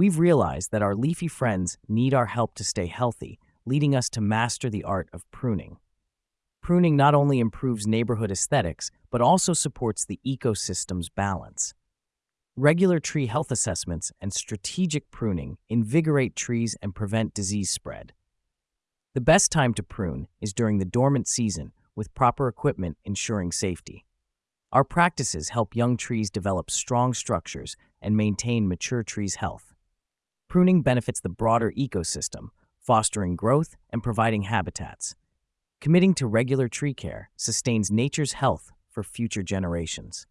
We've realized that our leafy friends need our help to stay healthy, leading us to master the art of pruning. Pruning not only improves neighborhood aesthetics, but also supports the ecosystem's balance. Regular tree health assessments and strategic pruning invigorate trees and prevent disease spread. The best time to prune is during the dormant season, with proper equipment ensuring safety. Our practices help young trees develop strong structures and maintain mature trees' health. Pruning benefits the broader ecosystem, fostering growth and providing habitats. Committing to regular tree care sustains nature's health for future generations.